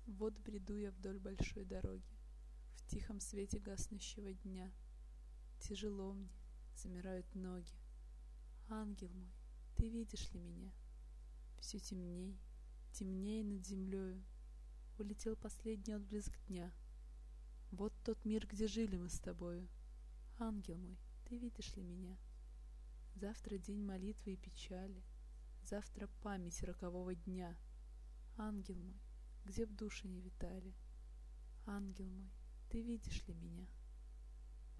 Вот бреду я вдоль большой дороги, в тихом свете гаснущего дня. Тяжело мне, замирают ноги. Ангел мой, ты видишь ли меня? Все темней, темней над землею. Улетел последний отблеск дня. Вот тот мир, где жили мы с тобою. Ангел мой, ты видишь ли меня? Завтра день молитвы и печали, завтра память рокового дня. Ангел мой, где б души не витали. Ангел мой, ты видишь ли меня?